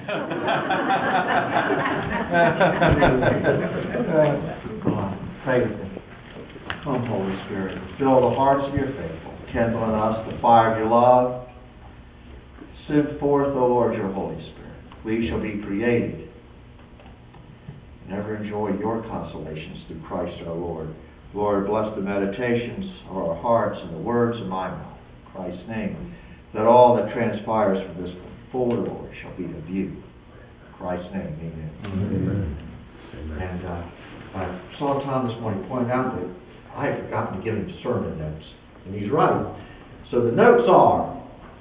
Pray with me. Come, Holy Spirit, fill the hearts of your faithful. Kindle in us the fire of your love. Send forth, O Lord, your Holy Spirit. We shall be created and ever enjoy your consolations through Christ our Lord. Lord, bless the meditations of our hearts and the words of my mouth. In Christ's name, that all that transpires from this forward, Lord, shall be of you. In Christ's name, amen. Amen. And I saw Tom this morning point out that I had forgotten to give him sermon notes. And he's right. So the notes are,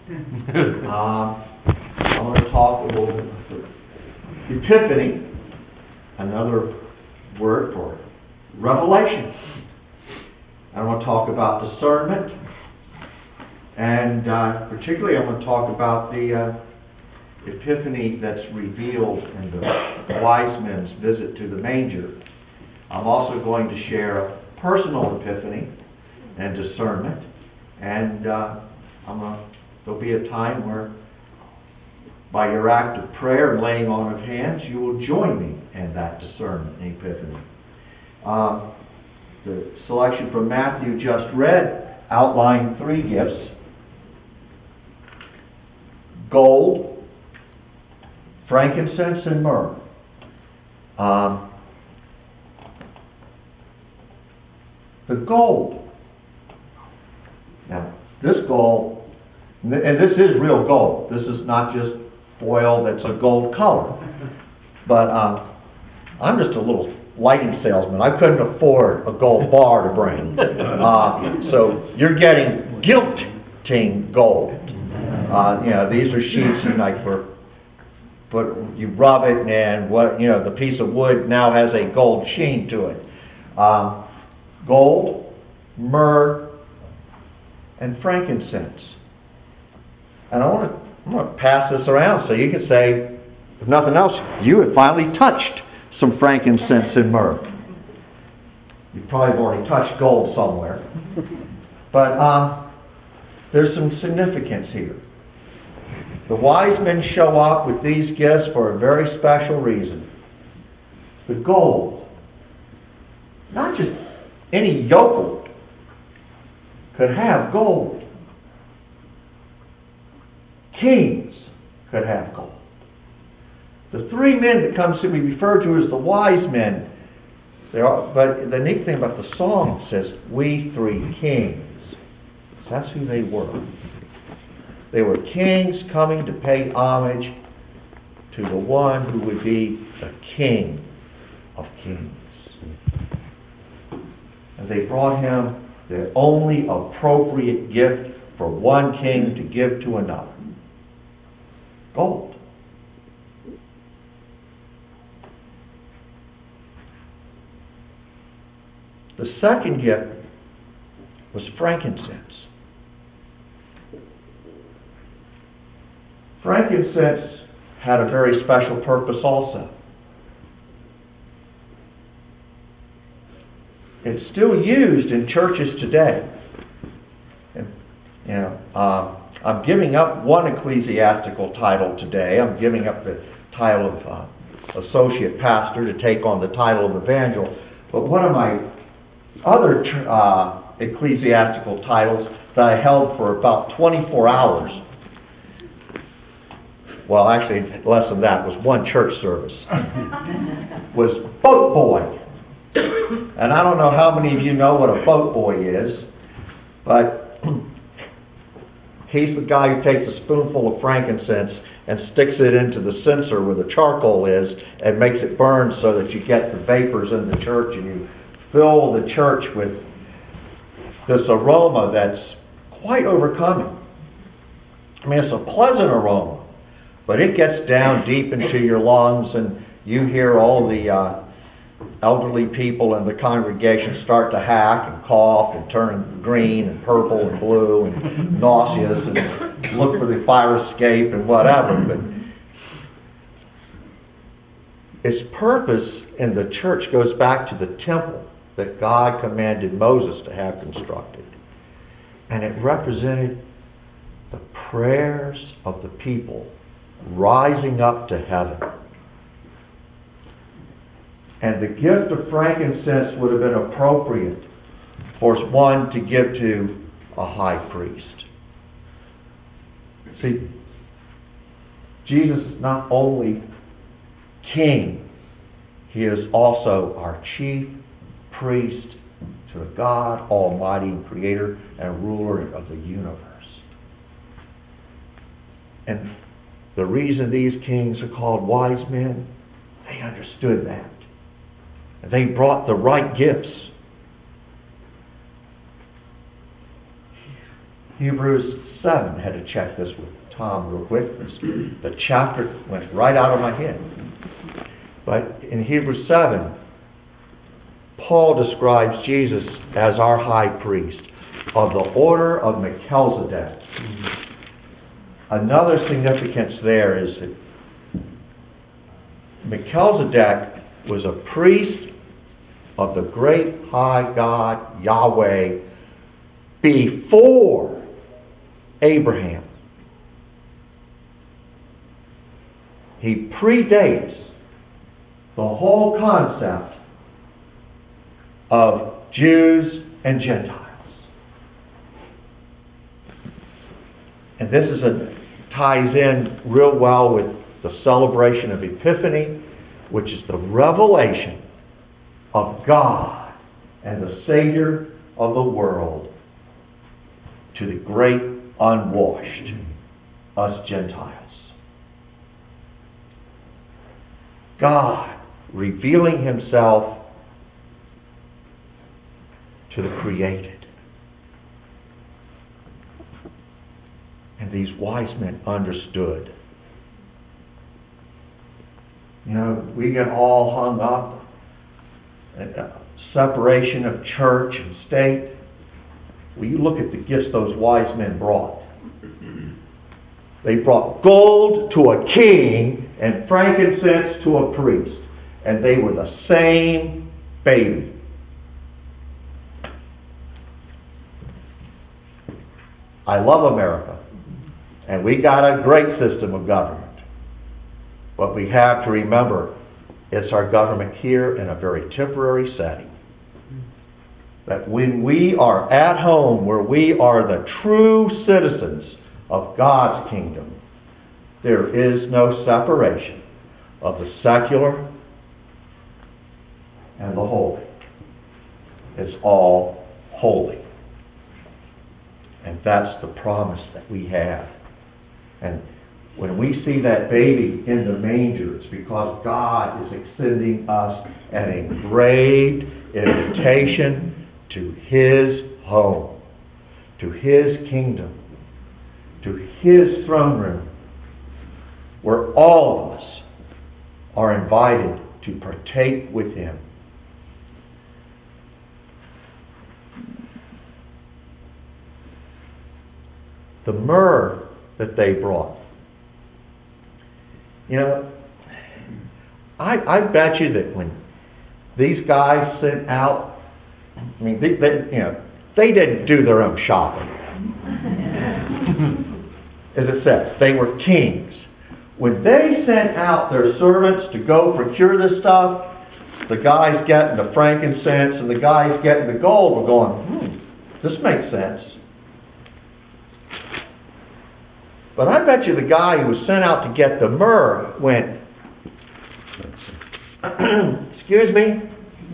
I'm going to talk a little bit about Epiphany, another word for revelation. I want to talk about discernment, and particularly I want to talk about the Epiphany that's revealed in the wise men's visit to the manger. I'm also going to share a personal epiphany and discernment, and there'll be a time where, by your act of prayer and laying on of hands, you will join me in that discernment and epiphany. The selection from Matthew just read outlined 3 gifts: gold, frankincense, and myrrh. The gold. Now, this gold, and this is real gold. This is not just foil that's a gold color. But I'm just a little lighting salesman. I couldn't afford a gold bar to bring. So you're getting gilting gold. These are sheets and but you rub it, and the piece of wood now has a gold sheen to it. Gold, myrrh, and frankincense. And I'm going to pass this around so you can say, if nothing else, you have finally touched some frankincense and myrrh. You probably have already touched gold somewhere. But there's some significance here. The wise men show up with these gifts for a very special reason. The gold. Not just any yokel could have gold. Kings could have gold. The 3 men that comes to be referred to as the wise men, but the neat thing about the song says, "We 3 kings." So that's who they were. They were kings coming to pay homage to the one who would be the King of Kings. And they brought him the only appropriate gift for one king to give to another. Gold. The second gift was frankincense. Frankincense had a very special purpose also. It's still used in churches today. And, I'm giving up one ecclesiastical title today. I'm giving up the title of associate pastor to take on the title of evangel. But one of my other ecclesiastical titles that I held for about 24 hours, well, actually less than that, was one church service, was boat boy. And I don't know how many of you know what a boat boy is, but he's the guy who takes a spoonful of frankincense and sticks it into the censer where the charcoal is and makes it burn so that you get the vapors in the church and you fill the church with this aroma that's quite overcoming. I mean, it's a pleasant aroma, but it gets down deep into your lungs, and you hear all the elderly people in the congregation start to hack and cough and turn green and purple and blue and nauseous and look for the fire escape and whatever. But its purpose in the church goes back to the temple that God commanded Moses to have constructed. And it represented the prayers of the people rising up to heaven. And the gift of frankincense would have been appropriate for one to give to a high priest. See, Jesus is not only King, He is also our chief priest to the God Almighty and Creator and ruler of the universe. And the reason these kings are called wise men, they understood that. They brought the right gifts. Hebrews 7, had to check this with Tom real quick. The chapter went right out of my head. But in Hebrews 7, Paul describes Jesus as our high priest of the order of Melchizedek. Another significance there is that Melchizedek was a priest of the great high God Yahweh before Abraham. He predates the whole concept of Jews and Gentiles. And this ties in real well with the celebration of Epiphany, which is the revelation of God and the Savior of the world to the great unwashed, us Gentiles. God revealing Himself to the created. And these wise men understood. You know, we get all hung up at separation of church and state. Well, you look at the gifts those wise men brought. They brought gold to a king and frankincense to a priest. And they were the same baby. I love America. And we got a great system of government. But we have to remember, it's our government here in a very temporary setting. That when we are at home, where we are the true citizens of God's kingdom, there is no separation of the secular and the holy. It's all holy. And that's the promise that we have. And when we see that baby in the manger, it's because God is extending us an engraved invitation to His home, to His kingdom, to His throne room, where all of us are invited to partake with Him. The myrrh that they brought. You know, I bet you that when these guys sent out, I mean, they didn't do their own shopping. As it says, they were kings. When they sent out their servants to go procure this stuff, the guys getting the frankincense and the guys getting the gold were going, this makes sense. But I bet you the guy who was sent out to get the myrrh went, excuse me?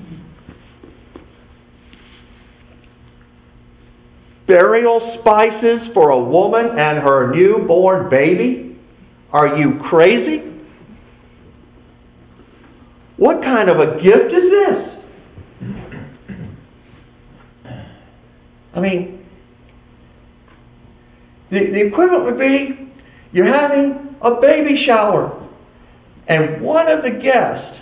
Burial spices for a woman and her newborn baby? Are you crazy? What kind of a gift is this? I mean, the equivalent would be, you're having a baby shower, and one of the guests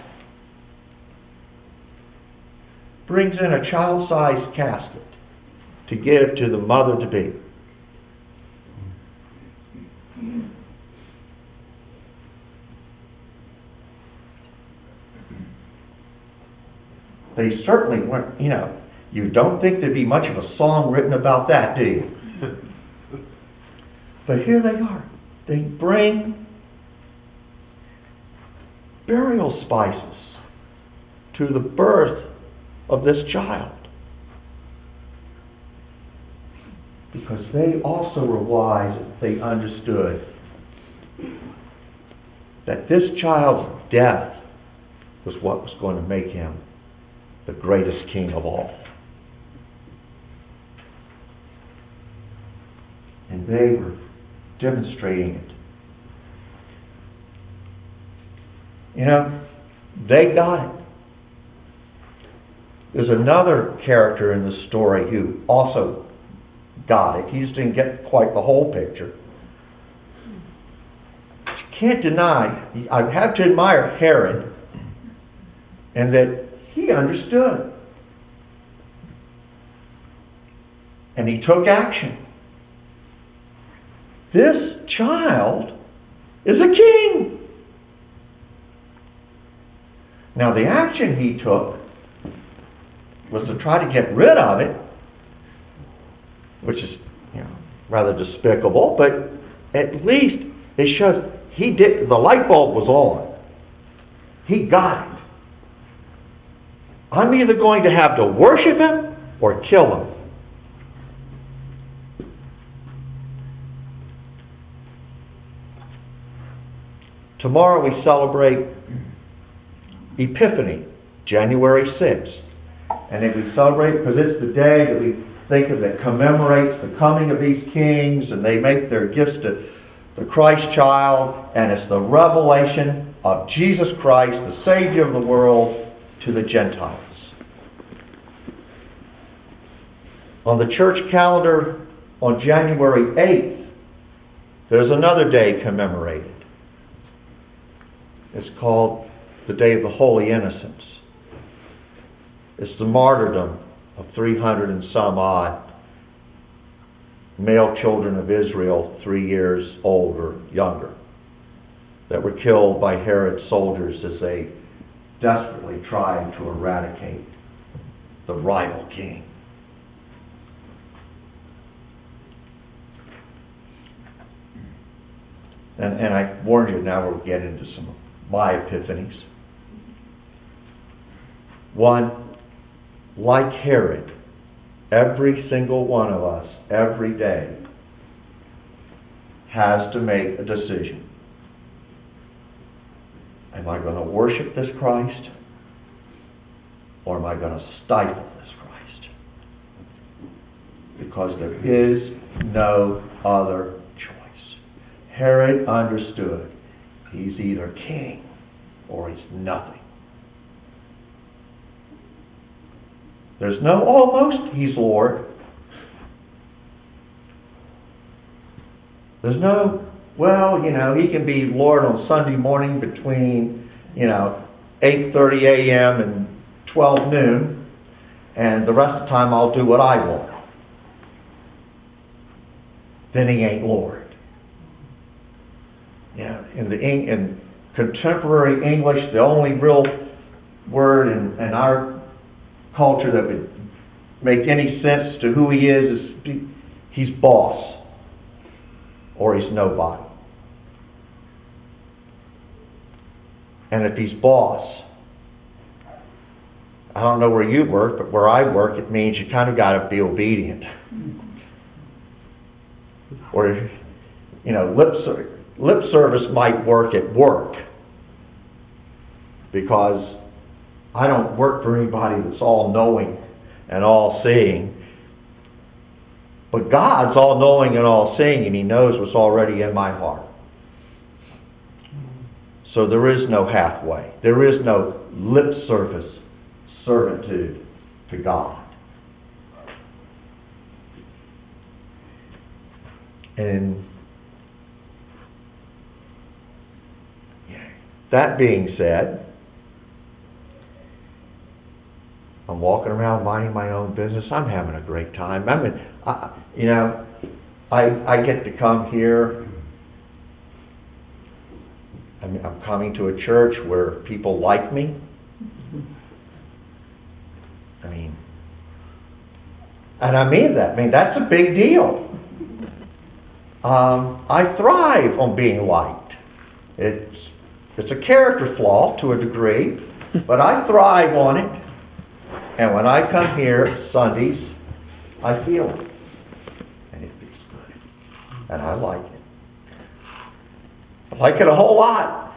brings in a child-sized casket to give to the mother-to-be. They certainly weren't, you don't think there'd be much of a song written about that, do you? But here they are. They bring burial spices to the birth of this child. Because they also were wise. They understood that this child's death was what was going to make him the greatest king of all. And they were demonstrating it. You know, they got it. There's another character in the story who also got it. He just didn't get quite the whole picture. But you can't deny, I have to admire Herod, and that he understood. And he took action. This child is a king. Now the action he took was to try to get rid of it, which is, rather despicable, but at least it shows he did. The light bulb was on. He got it. I'm either going to have to worship him or kill him. Tomorrow we celebrate Epiphany, January 6th. And if we celebrate, because it's the day that we think of that commemorates the coming of these kings, and they make their gifts to the Christ child, and it's the revelation of Jesus Christ, the Savior of the world, to the Gentiles. On the church calendar on January 8th, there's another day commemorated. It's called the Day of the Holy Innocents. It's the martyrdom of 300 and some odd male children of Israel, 3 years old or younger, that were killed by Herod's soldiers as they desperately tried to eradicate the rival king. And I warned you, now we'll get into some of my epiphanies. One, like Herod, every single one of us, every day, has to make a decision. Am I going to worship this Christ? Or am I going to stifle this Christ? Because there is no other choice. Herod understood he's either king or he's nothing. There's no almost he's Lord. There's no, he can be Lord on Sunday morning between, 8:30 a.m. and 12 noon, and the rest of the time I'll do what I want. Then he ain't Lord. In contemporary English, the only real word in our culture that would make any sense to who he is he's boss, or he's nobody. And if he's boss, I don't know where you work, but where I work, it means you kind of got to be obedient. Or, lip service might work at work, because I don't work for anybody that's all-knowing and all-seeing. But God's all-knowing and all-seeing, and he knows what's already in my heart. So there is no halfway. There is no lip service servitude to God. And that being said, I'm walking around minding my own business. I'm having a great time. I get to come here. I'm coming to a church where people like me. And I mean that. That's a big deal. I thrive on being liked. It's It's a character flaw to a degree, but I thrive on it. And when I come here Sundays, I feel it. And it feels good. And I like it. I like it a whole lot.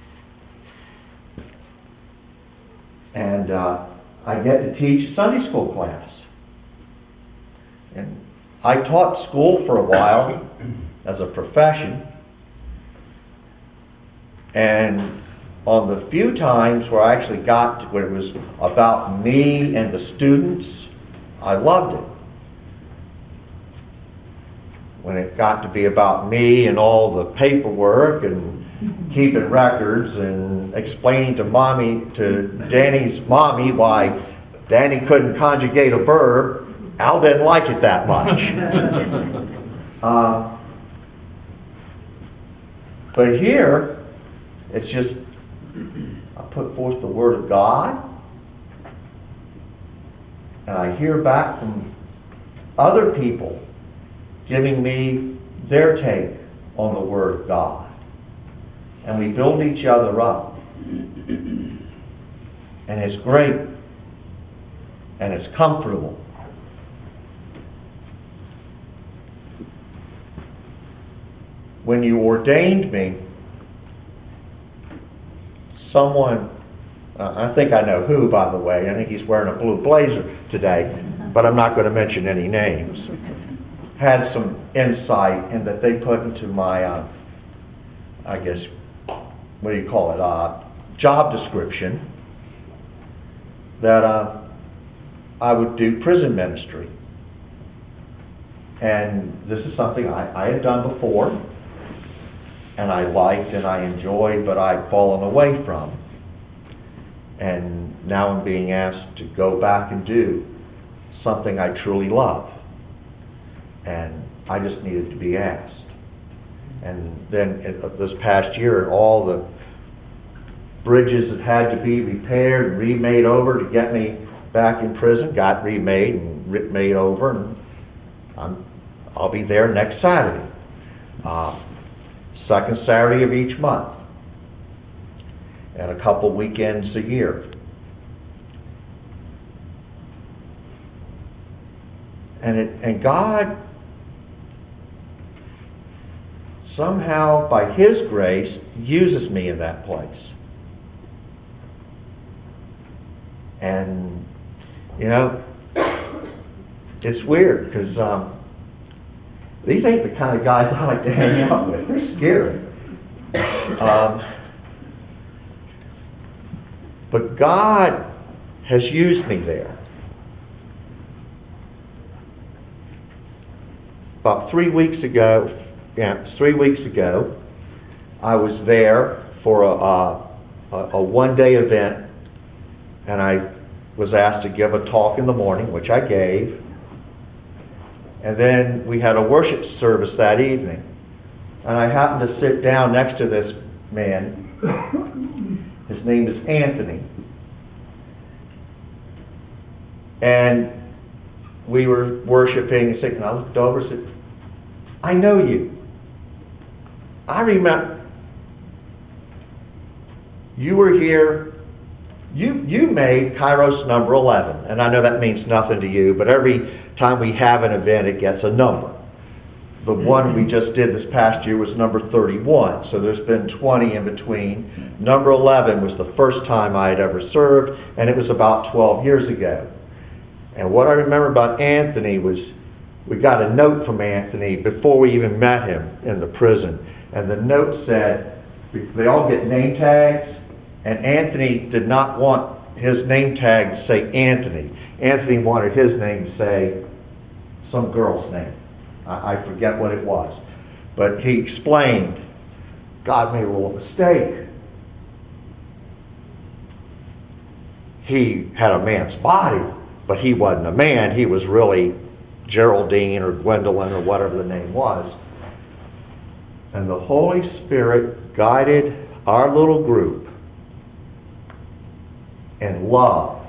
And I get to teach a Sunday school class. And I taught school for a while as a profession. And on the few times where I actually got to where it was about me and the students, I loved it. When it got to be about me and all the paperwork and keeping records and explaining to Danny's mommy why Danny couldn't conjugate a verb, Al didn't like it that much. But here, it's just, I put forth the Word of God, and I hear back from other people giving me their take on the Word of God. And we build each other up. And it's great. And it's comfortable. When you ordained me, someone, I think I know who, by the way, I think he's wearing a blue blazer today, but I'm not going to mention any names, had some insight in that they put into my, I guess, what do you call it, job description, that I would do prison ministry. And this is something I had done before, and I liked and I enjoyed, but I'd fallen away from. And now I'm being asked to go back and do something I truly love. And I just needed to be asked. And then this past year, all the bridges that had to be repaired and remade over to get me back in prison got remade and made over, and I'll be there next Saturday. Second Saturday of each month, and a couple weekends a year. And God, somehow, by His grace, uses me in that place. And, you know, it's weird, because these ain't the kind of guys I like to hang out with. They're scary. But God has used me there. About 3 weeks ago, I was there for a one-day event, and I was asked to give a talk in the morning, which I gave. And then we had a worship service that evening. And I happened to sit down next to this man. His name is Anthony. And we were worshiping, and I looked over and said, I know you. I remember you were here. You made Kairos number 11. And I know that means nothing to you, but every time we have an event, it gets a number. The one we just did this past year was number 31, so there's been 20 in between. Number 11 was the first time I had ever served, and it was about 12 years ago. And what I remember about Anthony was, we got a note from Anthony before we even met him in the prison. And the note said, they all get name tags, and Anthony did not want his name tag to say Anthony. Anthony wanted his name to say some girl's name. I forget what it was. But he explained, God made a little mistake. He had a man's body, but he wasn't a man. He was really Geraldine or Gwendolyn or whatever the name was. And the Holy Spirit guided our little group in love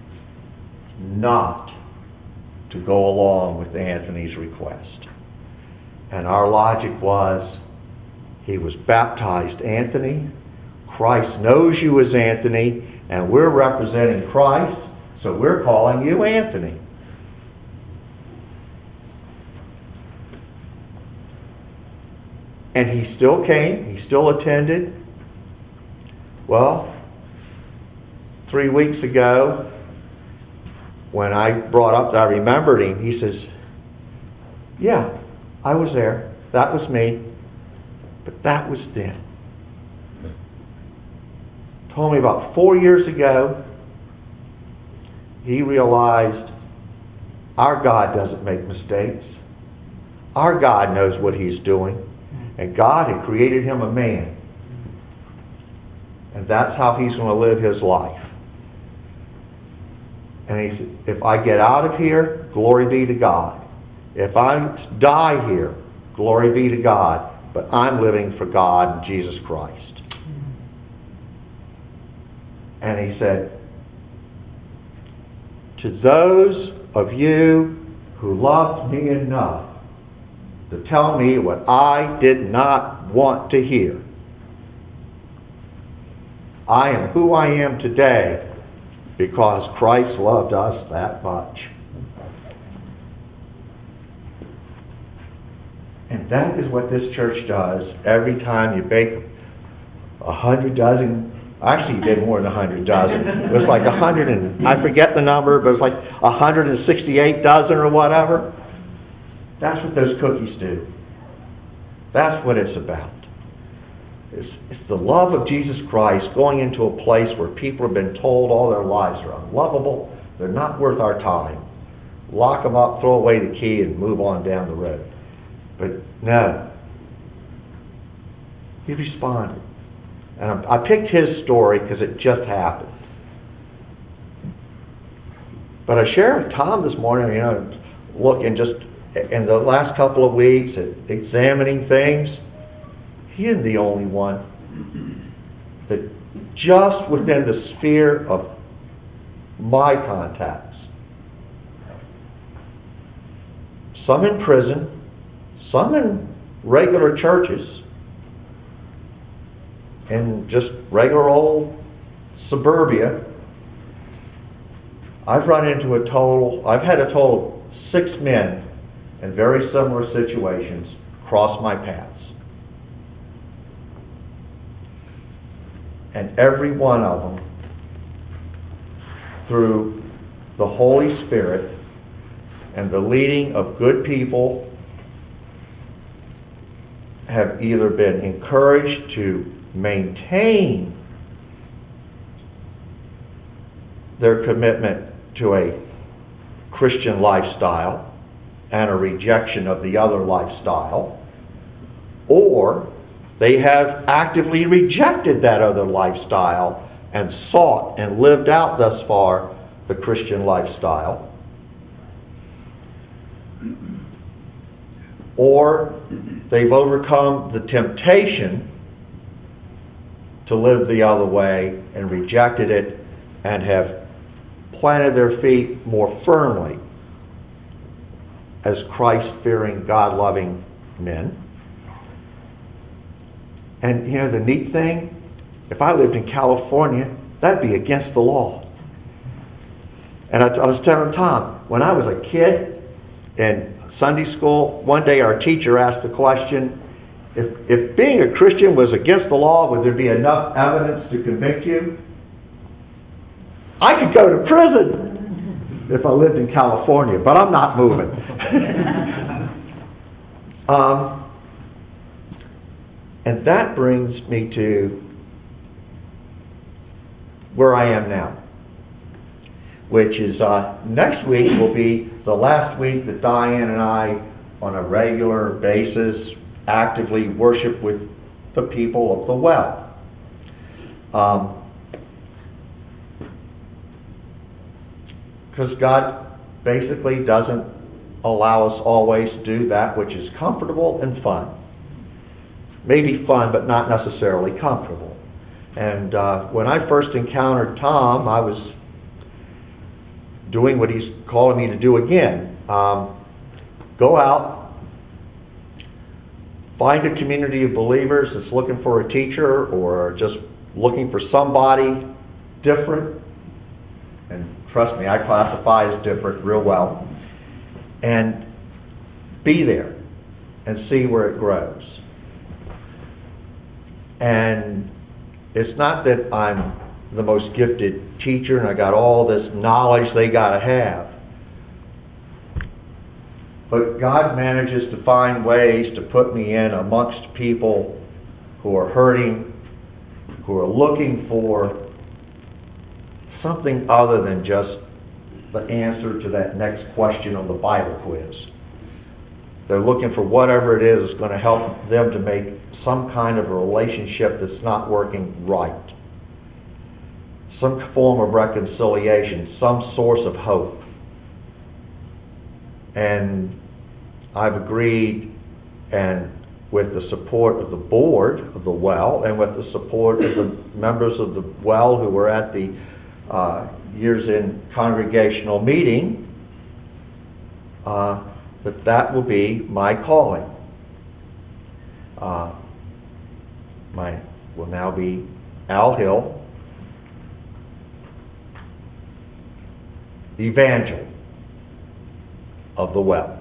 not to go along with Anthony's request. And our logic was, he was baptized Anthony, Christ knows you as Anthony, and we're representing Christ, so we're calling you Anthony. And he still came, he still attended. Well, 3 weeks ago, when I brought up that I remembered him, he says, yeah, I was there. That was me. But that was then. Told me about 4 years ago, he realized our God doesn't make mistakes. Our God knows what He's doing. And God had created him a man. And that's how he's going to live his life. And he said, if I get out of here, glory be to God. If I die here, glory be to God. But I'm living for God and Jesus Christ. And he said, to those of you who loved me enough to tell me what I did not want to hear, I am who I am today because Christ loved us that much. And that is what this church does every time you bake 100 dozen. Actually, you did more than 100 dozen. It was like 100 and I forget the number, but it was like 168 dozen or whatever. That's what those cookies do. That's what it's about. It's the love of Jesus Christ going into a place where people have been told all their lives are unlovable, they're not worth our time. Lock them up, throw away the key, and move on down the road. But no. He responded. And I picked his story because it just happened. But I shared with Tom this morning, looking just in the last couple of weeks at examining things. He isn't the only one that just within the sphere of my contacts, some in prison, some in regular churches, in just regular old suburbia, I've had a total of 6 men in very similar situations cross my paths. And every one of them, through the Holy Spirit and the leading of good people, have either been encouraged to maintain their commitment to a Christian lifestyle and a rejection of the other lifestyle, or they have actively rejected that other lifestyle and sought and lived out thus far the Christian lifestyle, or they've overcome the temptation to live the other way and rejected it and have planted their feet more firmly as Christ-fearing, God-loving men. And the neat thing, if I lived in California, that'd be against the law. And I was telling Tom, when I was a kid in Sunday school, one day our teacher asked the question, if being a Christian was against the law, would there be enough evidence to convict you? I could go to prison if I lived in California, but I'm not moving. And that brings me to where I am now, which is next week will be the last week that Diane and I, on a regular basis, actively worship with the people of the well. Because God basically doesn't allow us always to do that which is comfortable and fun. Maybe fun, but not necessarily comfortable. And when I first encountered Tom, I was doing what he's calling me to do again. Go out, find a community of believers that's looking for a teacher or just looking for somebody different, and trust me, I classify as different real well, and be there and see where it grows. And it's not that I'm the most gifted teacher and I got all this knowledge they got to have. But God manages to find ways to put me in amongst people who are hurting, who are looking for something other than just the answer to that next question on the Bible quiz. They're looking for whatever it is that's going to help them to make some kind of a relationship that's not working right. Some form of reconciliation, some source of hope. And I've agreed, and with the support of the board of the Well, and with the support of the members of the Well who were at the Years in Congregational meeting, that will be my calling. Will now be Al Hill, Evangel of the Well.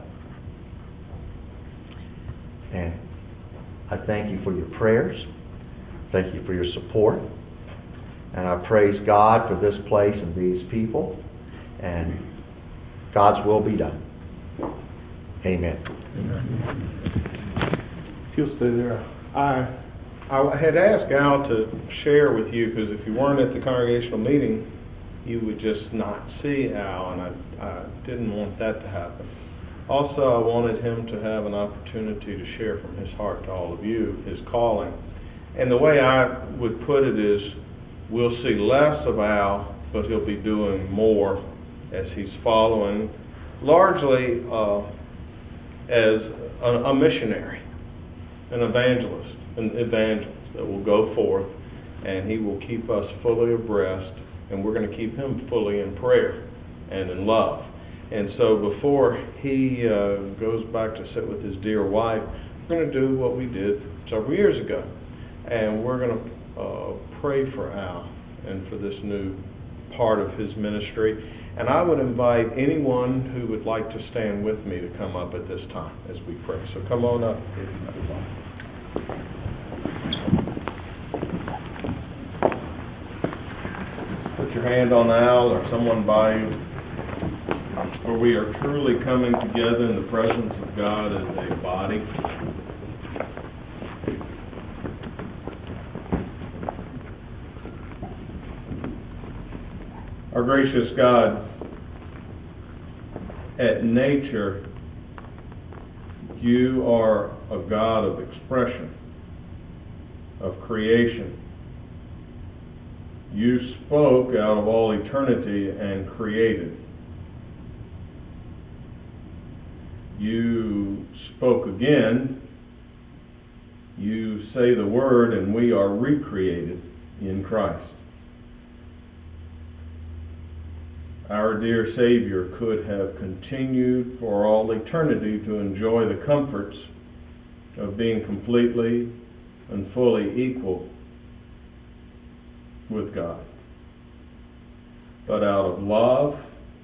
And I thank you for your prayers. Thank you for your support. And I praise God for this place and these people. And God's will be done. Amen. If you'll stay there. I had asked Al to share with you, because if you weren't at the congregational meeting, you would just not see Al, and I didn't want that to happen. Also, I wanted him to have an opportunity to share from his heart to all of you his calling. And the way I would put it is, we'll see less of Al, but he'll be doing more as he's following, largely as a missionary, an evangelist that will go forth, and he will keep us fully abreast, and we're going to keep him fully in prayer and in love. And so before he goes back to sit with his dear wife, we're going to do what we did several years ago, and we're going to pray for Al and for this new part of his ministry. And I would invite anyone who would like to stand with me to come up at this time as we pray. So come on up if you would like. Put your hand on Al or someone by you, where we are truly coming together in the presence of God as a body. Our gracious God, at nature, you are a God of expression, of creation. You spoke out of all eternity and created. You spoke again. You say the word, and we are recreated in Christ. Our dear Savior could have continued for all eternity to enjoy the comforts of being completely and fully equal with God. But out of love,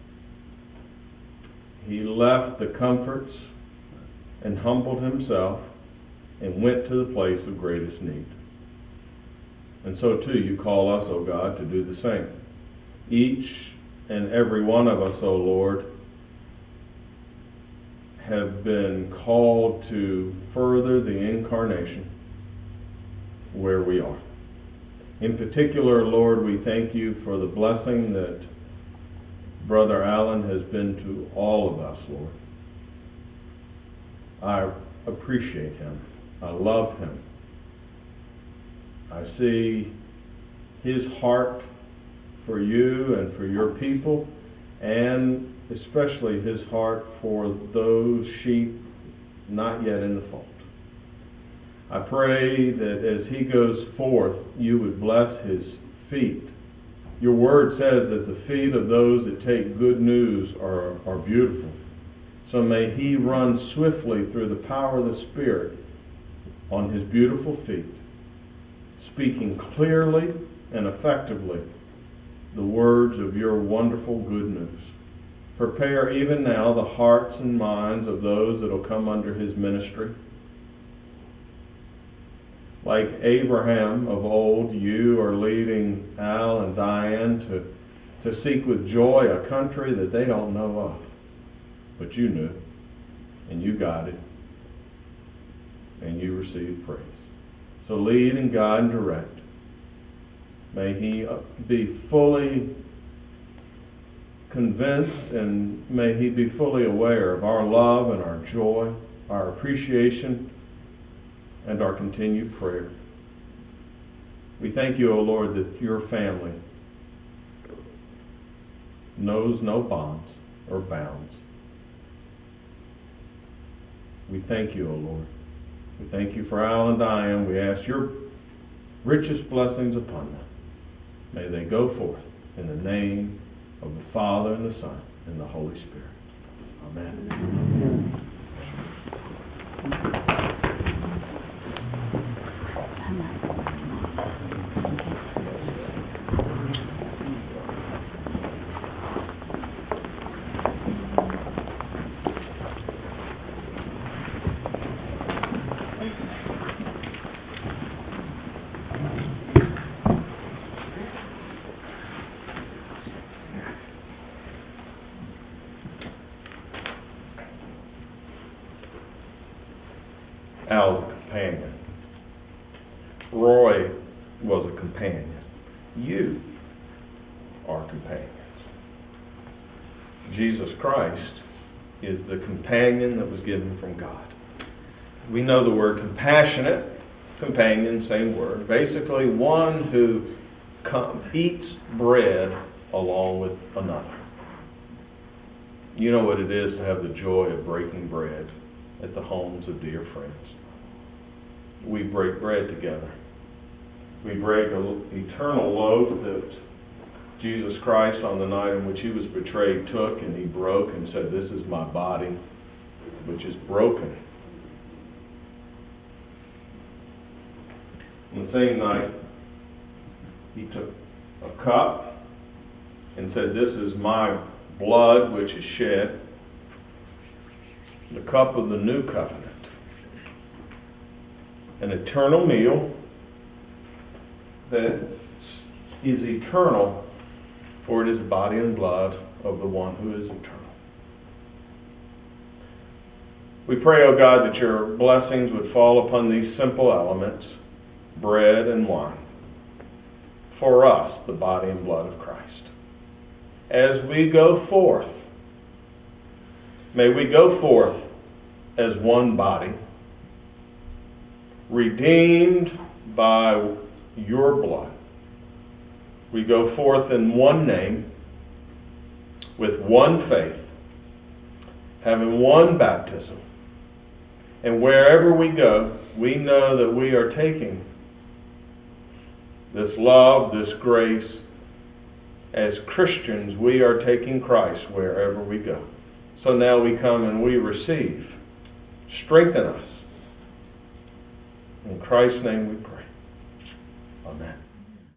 he left the comforts and humbled himself and went to the place of greatest need. And so too you call us, O God, to do the same. Each and every one of us, O Lord, have been called to further the incarnation where we are. In particular, Lord, we thank you for the blessing that Brother Allen has been to all of us, Lord. I appreciate him. I love him. I see his heart for you and for your people, and especially his heart for those sheep not yet in the fold. I pray that as he goes forth, you would bless his feet. Your word says that the feet of those that take good news are beautiful. So may he run swiftly through the power of the Spirit on his beautiful feet, speaking clearly and effectively the words of your wonderful good news. Prepare even now the hearts and minds of those that will come under his ministry. Like Abraham of old, you are leading Al and Diane to seek with joy a country that they don't know of. But you knew, and you guided, and you received praise. So lead and guide and direct. May he be fully convinced, and may he be fully aware of our love and our joy, our appreciation, and our continued prayer. We thank you, O Lord, that your family knows no bonds or bounds. We thank you, O Lord. We thank you for Al and Diane. We ask your richest blessings upon them. May they go forth in the name of the Father and the Son and the Holy Spirit. Amen. Al's a companion. Roy was a companion. You are companions. Jesus Christ is the companion that was given from God. We know the word compassionate, companion, same word. Basically, one who eats bread along with another. You know what it is to have the joy of breaking bread at the homes of dear friends. We break bread together. We break an eternal loaf that Jesus Christ, on the night in which he was betrayed, took and he broke and said, "This is my body, which is broken." On the same night, he took a cup and said, "This is my blood, which is shed, the cup of the new covenant, an eternal meal that is eternal, for it is the body and blood of the one who is eternal." We pray, O God, that your blessings would fall upon these simple elements, bread and wine, for us, the body and blood of Christ. As we go forth, may we go forth as one body, redeemed by your blood. We go forth in one name, with one faith, having one baptism. And wherever we go, we know that we are taking this love, this grace. As Christians, we are taking Christ wherever we go. So now we come and we receive. Strengthen us. In Christ's name we pray. Amen.